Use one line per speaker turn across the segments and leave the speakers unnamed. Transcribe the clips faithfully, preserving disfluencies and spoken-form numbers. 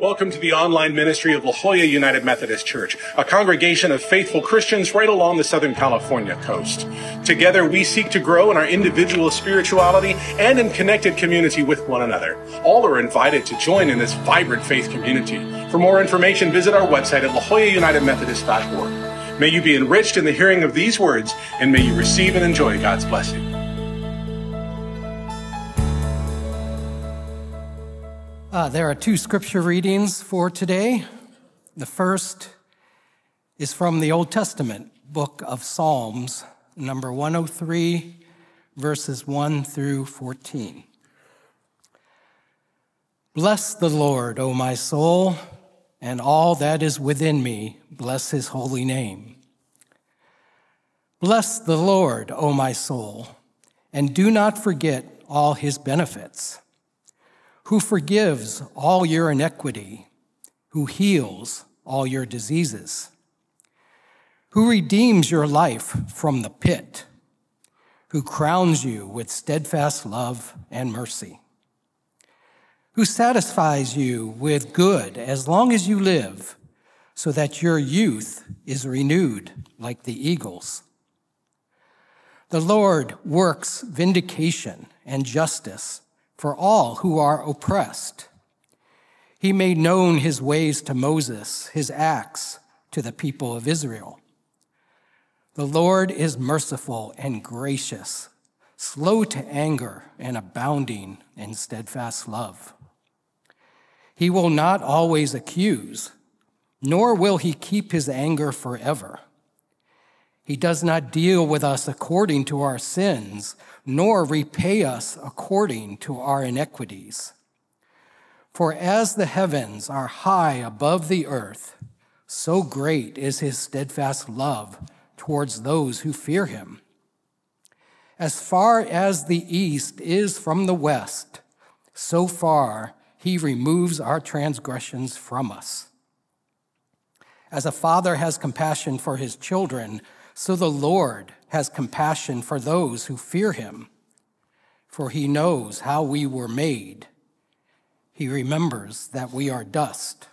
Welcome to the online ministry of La Jolla United Methodist Church, a congregation of faithful Christians right along the Southern California coast. Together, we seek to grow in our individual spirituality and in connected community with one another. All are invited to join in this vibrant faith community. For more information, visit our website at la jolla united methodist dot org. May you be enriched in the hearing of these words, and may you receive and enjoy God's blessing.
Uh, there are two scripture readings for today. The first is from the Old Testament book of Psalms, number one oh three, verses one through fourteen. Bless the Lord, O my soul, and all that is within me, bless his holy name. Bless the Lord, O my soul, and do not forget all his benefits, who forgives all your iniquity, who heals all your diseases, who redeems your life from the pit, who crowns you with steadfast love and mercy, who satisfies you with good as long as you live, so that your youth is renewed like the eagles. The Lord works vindication and justice for all who are oppressed. He made known his ways to Moses, his acts to the people of Israel. The Lord is merciful and gracious, slow to anger and abounding in steadfast love. He will not always accuse, nor will he keep his anger forever. He does not deal with us according to our sins, nor repay us according to our iniquities. For as the heavens are high above the earth, so great is his steadfast love towards those who fear him. As far as the east is from the west, so far he removes our transgressions from us. As a father has compassion for his children, so the Lord has compassion for those who fear him, for he knows how we were made. He remembers that we are dust.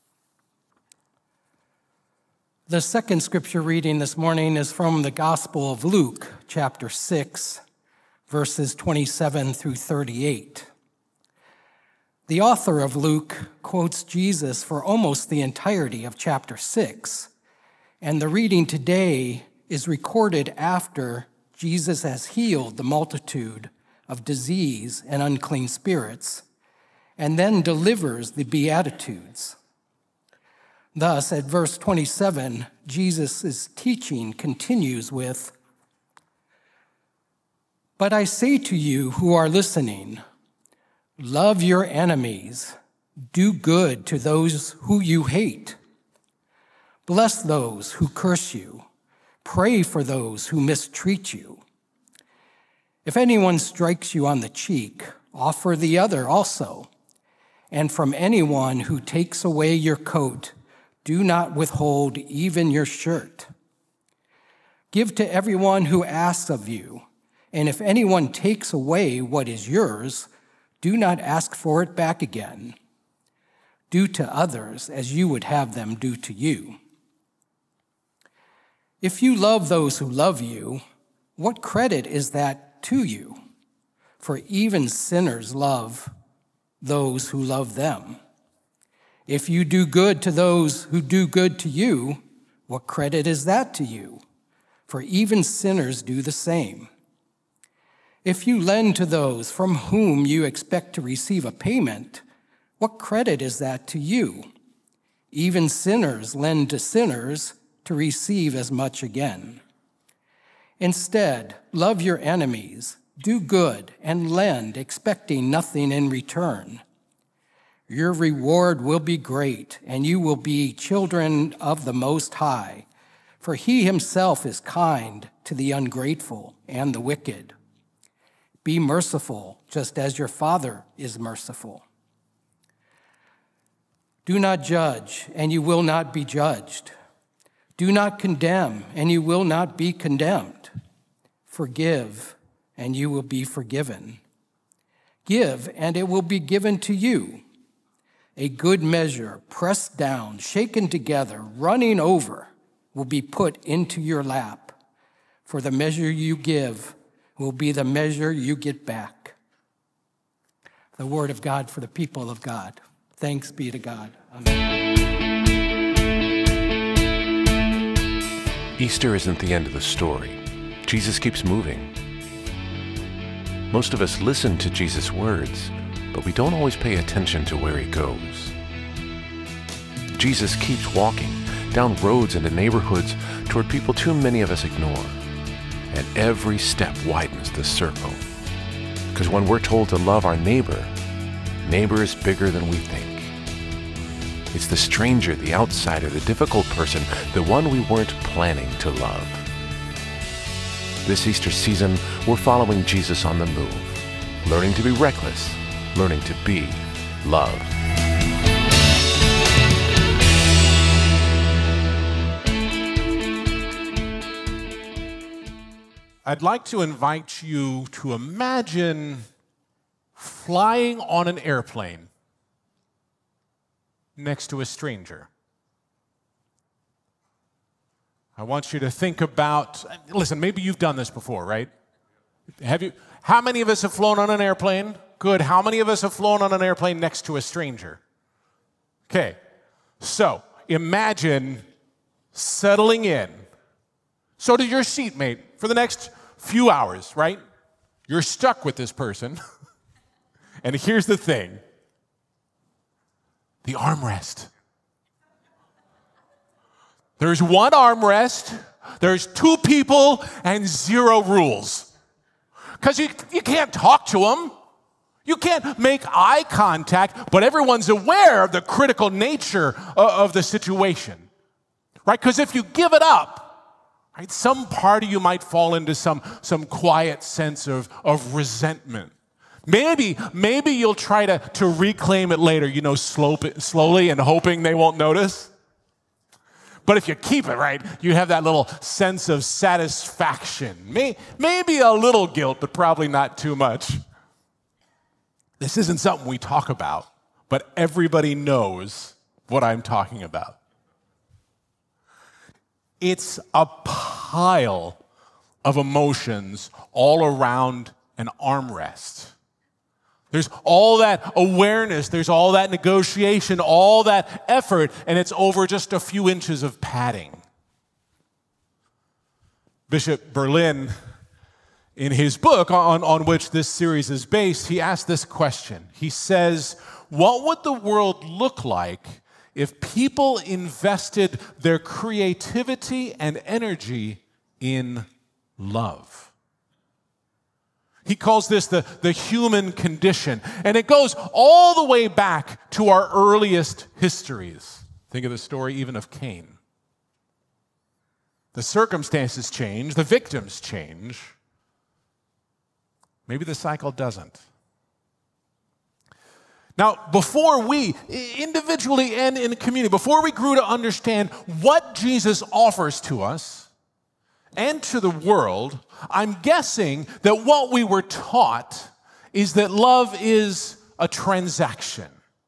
The second scripture reading this morning is from the Gospel of Luke, chapter six, verses twenty-seven through thirty-eight. The author of Luke quotes Jesus for almost the entirety of chapter six, and the reading today is recorded after Jesus has healed the multitude of disease and unclean spirits, and then delivers the Beatitudes. Thus, at verse twenty-seven, Jesus' teaching continues with, "But I say to you who are listening, love your enemies, do good to those who you hate, bless those who curse you, pray for those who mistreat you. If anyone strikes you on the cheek, offer the other also. And from anyone who takes away your coat, do not withhold even your shirt. Give to everyone who asks of you, and if anyone takes away what is yours, do not ask for it back again. Do to others as you would have them do to you. If you love those who love you, what credit is that to you? For even sinners love those who love them. If you do good to those who do good to you, what credit is that to you? For even sinners do the same. If you lend to those from whom you expect to receive a payment, what credit is that to you? Even sinners lend to sinners to receive as much again. Instead, love your enemies, do good, and lend, expecting nothing in return. Your reward will be great, and you will be children of the Most High, for he himself is kind to the ungrateful and the wicked. Be merciful, just as your Father is merciful. Do not judge, and you will not be judged. Do not condemn, and you will not be condemned. Forgive, and you will be forgiven. Give, and it will be given to you. A good measure, pressed down, shaken together, running over, will be put into your lap. For the measure you give will be the measure you get back. The word of God for the people of God. Thanks be to God. Amen.
Easter isn't the end of the story. Jesus keeps moving. Most of us listen to Jesus' words, but we don't always pay attention to where he goes. Jesus keeps walking down roads into neighborhoods toward people too many of us ignore. And every step widens the circle. Because when we're told to love our neighbor, neighbor is bigger than we think. It's the stranger, the outsider, the difficult person, the one we weren't planning to love. This Easter season, we're following Jesus on the move, learning to be reckless, learning to be love.
I'd like to invite you to imagine flying on an airplane next to a stranger. I want you to think about, listen, maybe you've done this before, right? Have you? How many of us have flown on an airplane? Good. How many of us have flown on an airplane next to a stranger? Okay. So, imagine settling in. So did your seatmate for the next few hours, right? You're stuck with this person. And here's the thing. The armrest. There's one armrest, there's two people, and zero rules. Because you, you can't talk to them. You can't make eye contact, but everyone's aware of the critical nature of, of the situation. Right? Because if you give it up, right, some part of you might fall into some, some quiet sense of, of resentment. Maybe, maybe you'll try to, to reclaim it later, you know, slow, slowly and hoping they won't notice. But if you keep it, right, you have that little sense of satisfaction. May, maybe a little guilt, but probably not too much. This isn't something we talk about, but everybody knows what I'm talking about. It's a pile of emotions all around an armrest. There's all that awareness, there's all that negotiation, all that effort, and it's over just a few inches of padding. Bishop Berlin, in his book on, on which this series is based, he asked this question. He says, what would the world look like if people invested their creativity and energy in love? He calls this the, the human condition. And it goes all the way back to our earliest histories. Think of the story even of Cain. The circumstances change, the victims change. Maybe the cycle doesn't. Now, before we, individually and in the community, before we grew to understand what Jesus offers to us and to the world, I'm guessing that what we were taught is that love is a transaction.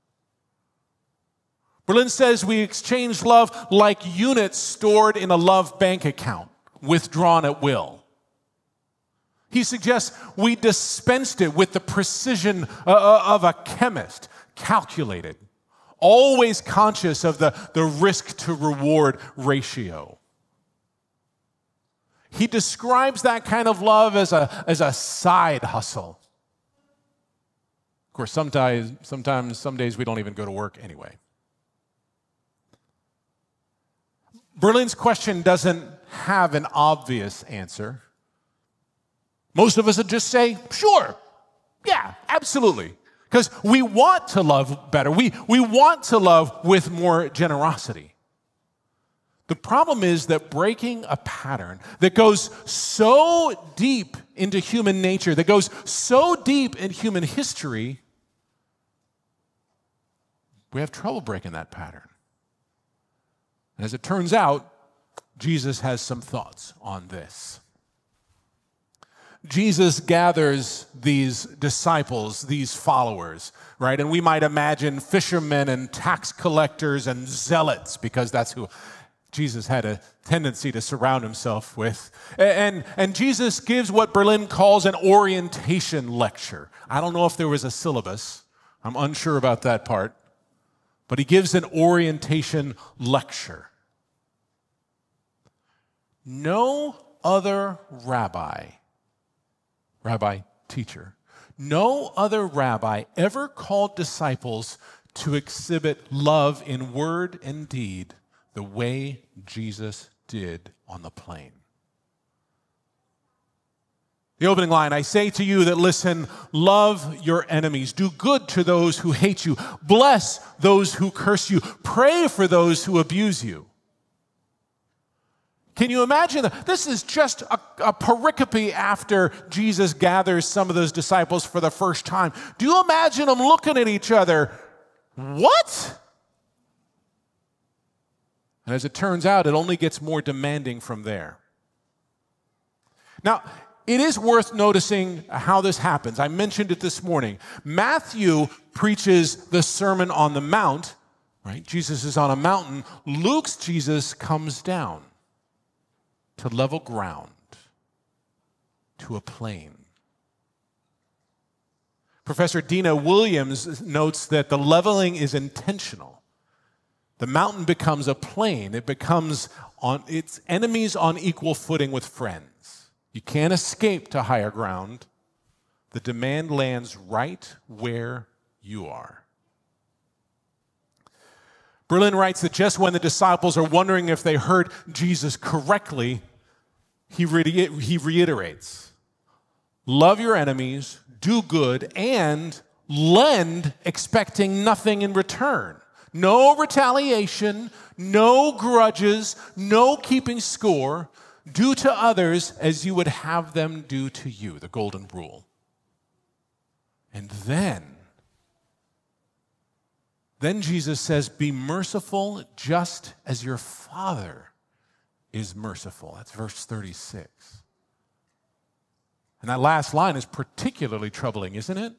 Berlin says we exchange love like units stored in a love bank account, withdrawn at will. He suggests we dispensed it with the precision of a chemist, calculated, always conscious of the, the risk-to-reward ratio. He describes that kind of love as a, as a side hustle. Of course, sometimes, sometimes, some days we don't even go to work anyway. Berlin's question doesn't have an obvious answer. Most of us would just say, sure, yeah, absolutely. Because we want to love better. We, we want to love with more generosity. The problem is that breaking a pattern that goes so deep into human nature, that goes so deep in human history, we have trouble breaking that pattern. And as it turns out, Jesus has some thoughts on this.
Jesus gathers these disciples, these followers, right? And we might imagine fishermen and tax collectors and zealots, because that's who Jesus had a tendency to surround himself with. And, and Jesus gives what Berlin calls an orientation lecture. I don't know if there was a syllabus. I'm unsure about that part. But he gives an orientation lecture. No other rabbi, rabbi teacher, no other rabbi ever called disciples to exhibit love in word and deed the way Jesus did on the plain. The opening line, I say to you that listen, love your enemies, do good to those who hate you, bless those who curse you, pray for those who abuse you. Can you imagine that? This is just a, a pericope after Jesus gathers some of those disciples for the first time. Do you imagine them looking at each other? What? And as it turns out, it only gets more demanding from there. Now, it is worth noticing how this happens. I mentioned it this morning. Matthew preaches the Sermon on the Mount, right? Jesus is on a mountain. Luke's Jesus comes down to level ground, to a plain. Professor Dina Williams notes that the leveling is intentional. The mountain becomes a plain. It becomes on its enemies on equal footing with friends. You can't escape to higher ground. The demand lands right where you are. Berlin writes that just when the disciples are wondering if they heard Jesus correctly, he, re- he reiterates, love your enemies, do good, and lend expecting nothing in return. No retaliation, no grudges, no keeping score. Do to others as you would have them do to you, the golden rule. And then, then Jesus says, be merciful just as your Father is merciful. That's verse thirty-six. And that last line is particularly troubling, isn't it?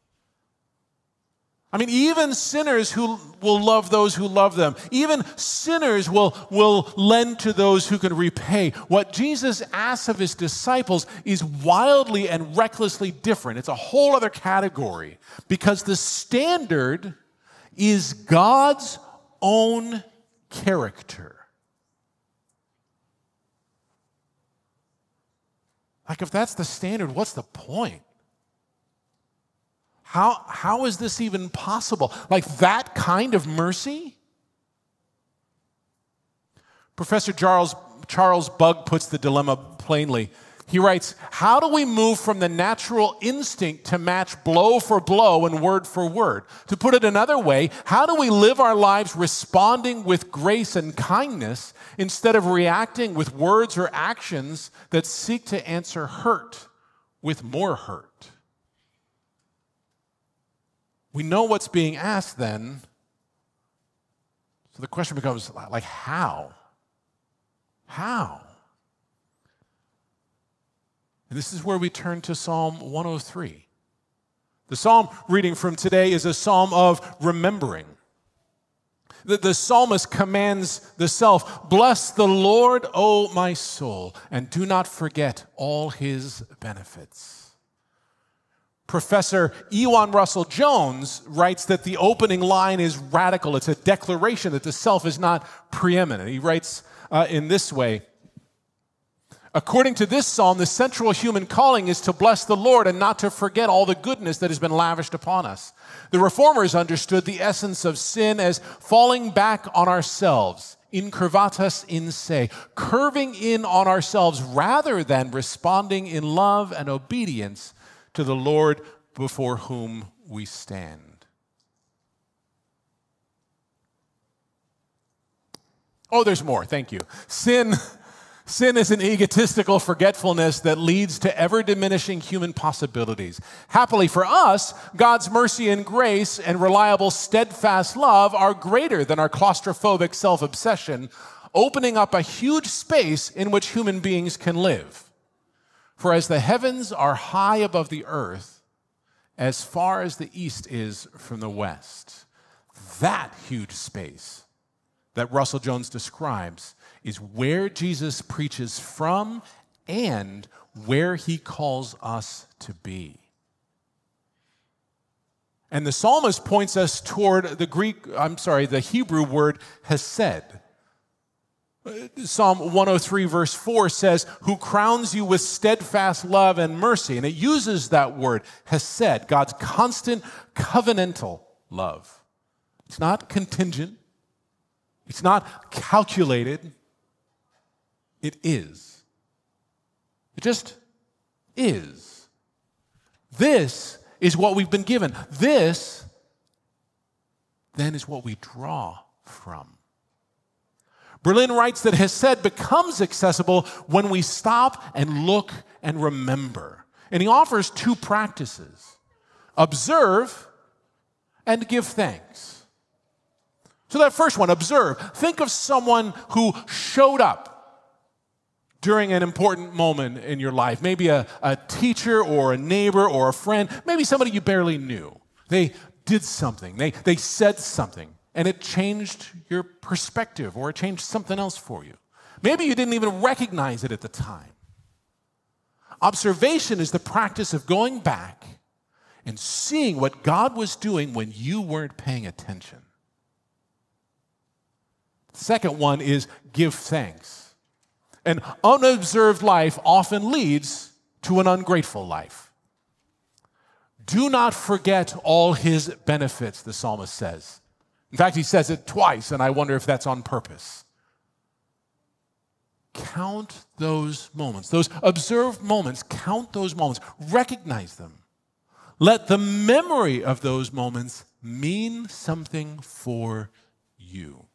I mean, even sinners who will love those who love them. Even sinners will, will lend to those who can repay. What Jesus asks of his disciples is wildly and recklessly different. It's a whole other category because the standard is God's own character. Like, if that's the standard, what's the point? How, how is this even possible? Like that kind of mercy? Professor Charles, Charles Bugg puts the dilemma plainly. He writes, how do we move from the natural instinct to match blow for blow and word for word? To put it another way, how do we live our lives responding with grace and kindness instead of reacting with words or actions that seek to answer hurt with more hurt? We know what's being asked then. So the question becomes, like, how? How? And this is where we turn to Psalm one oh three. The psalm reading from today is a psalm of remembering. The, the psalmist commands the self, bless the Lord, O my soul, and do not forget all his benefits. Professor Ewan Russell Jones writes that the opening line is radical. It's a declaration that the self is not preeminent. He writes uh, in this way, according to this psalm, the central human calling is to bless the Lord and not to forget all the goodness that has been lavished upon us. The Reformers understood the essence of sin as falling back on ourselves, incurvatus in se, curving in on ourselves rather than responding in love and obedience to the Lord before whom we stand. Oh, there's more. Thank you. Sin, sin is an egotistical forgetfulness that leads to ever-diminishing human possibilities. Happily for us, God's mercy and grace and reliable, steadfast love are greater than our claustrophobic self-obsession, opening up a huge space in which human beings can live. For as the heavens are high above the earth, as far as the east is from the west, that huge space that Russell Jones describes is where Jesus preaches from and where he calls us to be. And the psalmist points us toward the Greek, I'm sorry, the Hebrew word hesed. Psalm one oh three verse four says, who crowns you with steadfast love and mercy. And it uses that word, hesed, God's constant covenantal love. It's not contingent. It's not calculated. It is. It just is. This is what we've been given. This, then, is what we draw from. Berlin writes that hesed becomes accessible when we stop and look and remember. And he offers two practices: observe and give thanks. So that first one, observe. Think of someone who showed up during an important moment in your life. Maybe a, a teacher or a neighbor or a friend, maybe somebody you barely knew. They did something, they, they said something, and it changed your perspective or it changed something else for you. Maybe you didn't even recognize it at the time. Observation is the practice of going back and seeing what God was doing when you weren't paying attention. The second one is give thanks. An unobserved life often leads to an ungrateful life. Do not forget all his benefits, the psalmist says. In fact, he says it twice, and I wonder if that's on purpose. Count those moments, those observed moments, count those moments, recognize them. Let the memory of those moments mean something for you.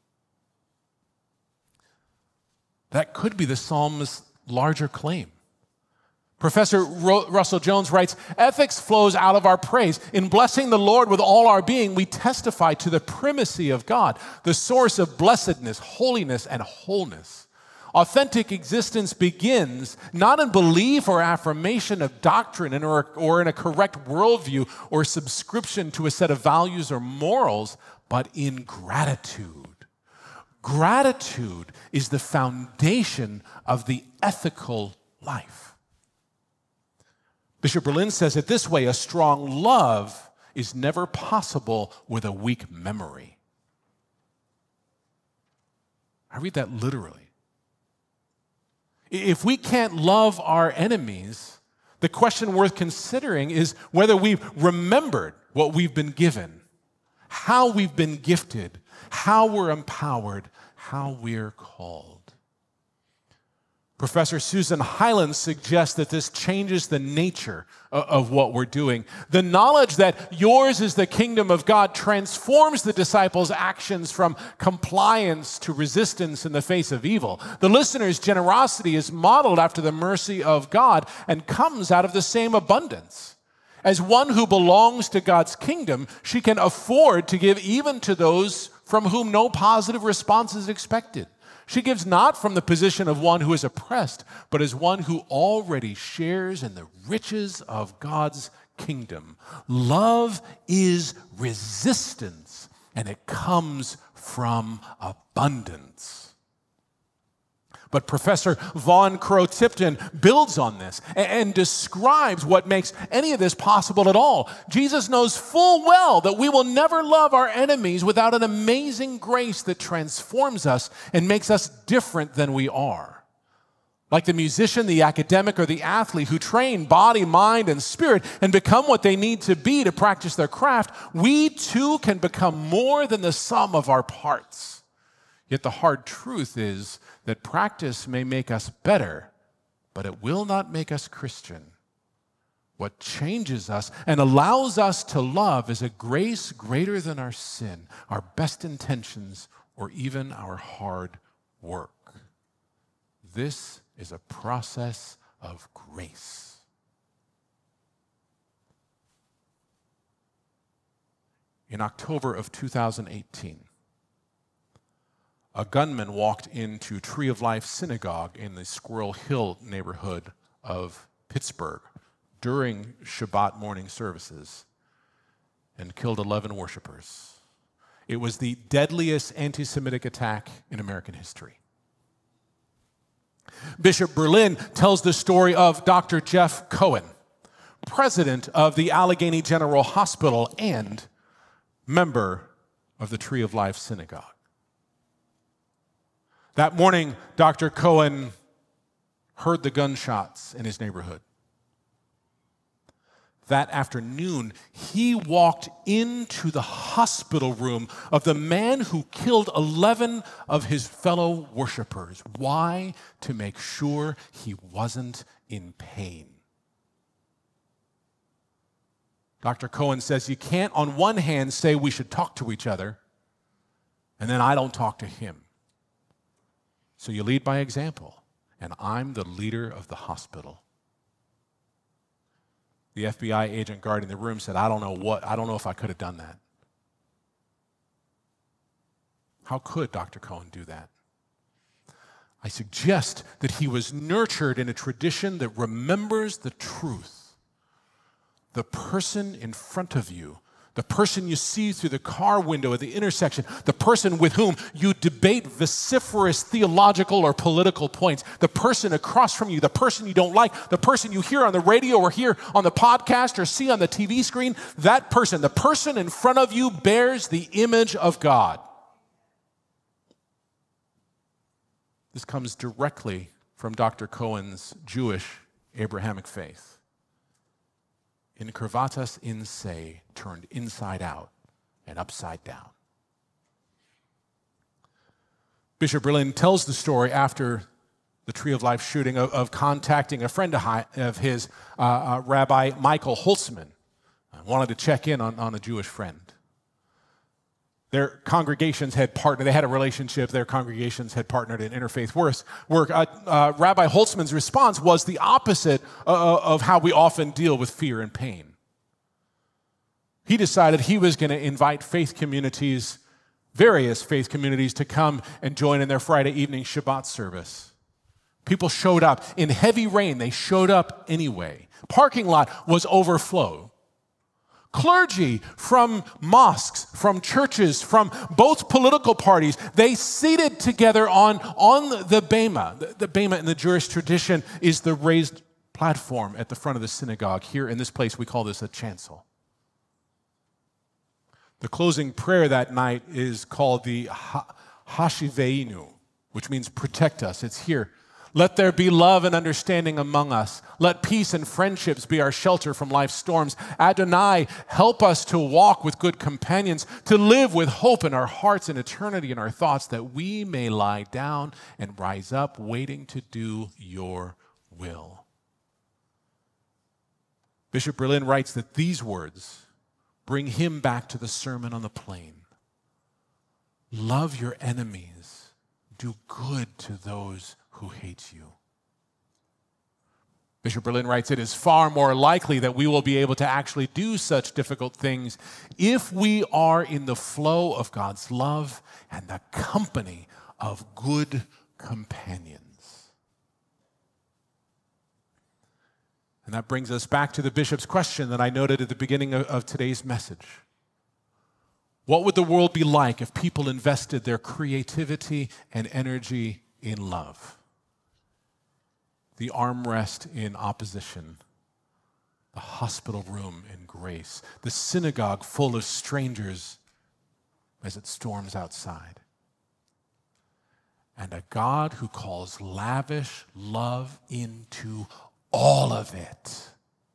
That could be the psalmist's larger claim. Professor Russell Jones writes, ethics flows out of our praise. In blessing the Lord with all our being, we testify to the primacy of God, the source of blessedness, holiness, and wholeness. Authentic existence begins not in belief or affirmation of doctrine or, or in a correct worldview or subscription to a set of values or morals, but in gratitude. Gratitude is the foundation of the ethical life. Bishop Berlin says it this way: a strong love is never possible with a weak memory. I read that literally. If we can't love our enemies, the question worth considering is whether we've remembered what we've been given, how we've been gifted, how we're empowered, how we're called. Professor Susan Hyland suggests that this changes the nature of what we're doing. The knowledge that yours is the kingdom of God transforms the disciples' actions from compliance to resistance in the face of evil. The listener's generosity is modeled after the mercy of God and comes out of the same abundance. As one who belongs to God's kingdom, she can afford to give even to those from whom no positive response is expected. She gives not from the position of one who is oppressed, but as one who already shares in the riches of God's kingdom. Love is resistance, and it comes from abundance. But Professor Vaughn Crow-Tipton builds on this and describes what makes any of this possible at all. Jesus knows full well that we will never love our enemies without an amazing grace that transforms us and makes us different than we are. Like the musician, the academic, or the athlete who train body, mind, and spirit and become what they need to be to practice their craft, we too can become more than the sum of our parts. Yet the hard truth is that practice may make us better, but it will not make us Christian. What changes us and allows us to love is a grace greater than our sin, our best intentions, or even our hard work. This is a process of grace. In October of two thousand eighteen, a gunman walked into Tree of Life Synagogue in the Squirrel Hill neighborhood of Pittsburgh during Shabbat morning services and killed eleven worshipers. It was the deadliest anti-Semitic attack in American history. Bishop Berlin tells the story of Doctor Jeff Cohen, president of the Allegheny General Hospital and member of the Tree of Life Synagogue. That morning, Doctor Cohen heard the gunshots in his neighborhood. That afternoon, he walked into the hospital room of the man who killed eleven of his fellow worshipers. Why? To make sure he wasn't in pain. Doctor Cohen says you can't, on one hand, say we should talk to each other, and then I don't talk to him. So you lead by example, and I'm the leader of the hospital. The F B I agent guarding the room said, I don't know what, I don't know if I could have done that. How could Doctor Cohen do that? I suggest that he was nurtured in a tradition that remembers the truth. The person in front of you, the person you see through the car window at the intersection, the person with whom you debate vociferous theological or political points, the person across from you, the person you don't like, the person you hear on the radio or hear on the podcast or see on the T V screen, that person, the person in front of you bears the image of God. This comes directly from Doctor Cohen's Jewish Abrahamic faith. In Kravatas in se, turned inside out and upside down. Bishop Berlin tells the story after the Tree of Life shooting of, of contacting a friend of his, uh, uh, Rabbi Michael Holtzman. I wanted to check in on, on a Jewish friend. Their congregations had partnered, they had a relationship, their congregations had partnered in interfaith work. Uh, uh, Rabbi Holtzman's response was the opposite uh, of how we often deal with fear and pain. He decided he was going to invite faith communities, various faith communities, to come and join in their Friday evening Shabbat service. People showed up. In heavy rain, they showed up anyway. Parking lot was overflow. Clergy from mosques, from churches, from both political parties, they seated together on, on the bema. The, the bema in the Jewish tradition is the raised platform at the front of the synagogue. Here in this place, we call this a chancel. The closing prayer that night is called the ha- Hashiveinu, which means protect us. It's here. Let there be love and understanding among us. Let peace and friendships be our shelter from life's storms. Adonai, help us to walk with good companions, to live with hope in our hearts and eternity in our thoughts, that we may lie down and rise up, waiting to do your will. Bishop Berlin writes that these words bring him back to the Sermon on the Plain. Love your enemies. Do good to those who hate you. Bishop Berlin writes, it is far more likely that we will be able to actually do such difficult things if we are in the flow of God's love and the company of good companions. And that brings us back to the bishop's question that I noted at the beginning of, of today's message. What would the world be like if people invested their creativity and energy in love? The armrest in opposition, the hospital room in grace, the synagogue full of strangers as it storms outside. And a God who calls lavish love into all of it.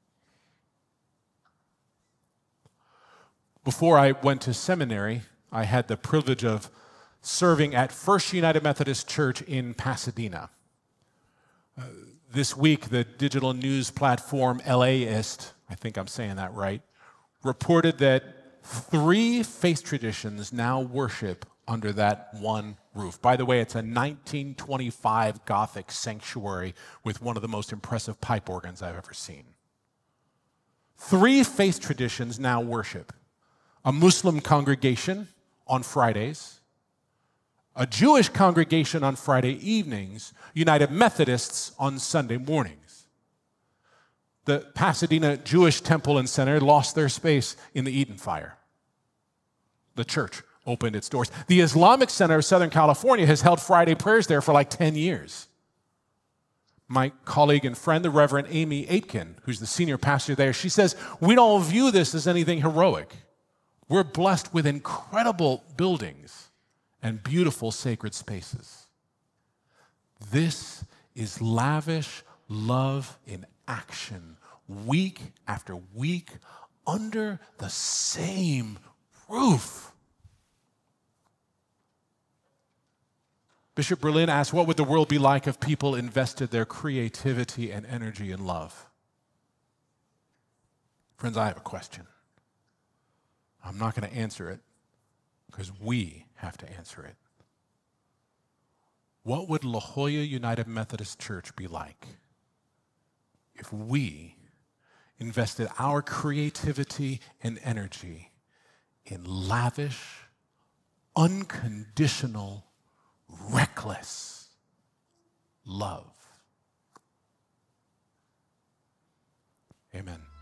Before I went to seminary, I had the privilege of serving at First United Methodist Church in Pasadena. Uh, This week, the digital news platform LAist, I think I'm saying that right, reported that three faith traditions now worship under that one roof. By the way, it's a nineteen twenty-five Gothic sanctuary with one of the most impressive pipe organs I've ever seen. Three faith traditions now worship. A Muslim congregation on Fridays, a Jewish congregation on Friday evenings, United Methodists on Sunday mornings. The Pasadena Jewish Temple and Center lost their space in the Eden Fire. The church opened its doors. The Islamic Center of Southern California has held Friday prayers there for like ten years. My colleague and friend, the Reverend Amy Aitken, who's the senior pastor there, she says, we don't view this as anything heroic. We're blessed with incredible buildings and beautiful sacred spaces. This is lavish love in action, week after week, under the same roof. Bishop Berlin asked, what would the world be like if people invested their creativity and energy in love? Friends, I have a question. I'm not going to answer it because we have to answer it. What would La Jolla United Methodist Church be like if we invested our creativity and energy in lavish, unconditional, reckless love? Amen.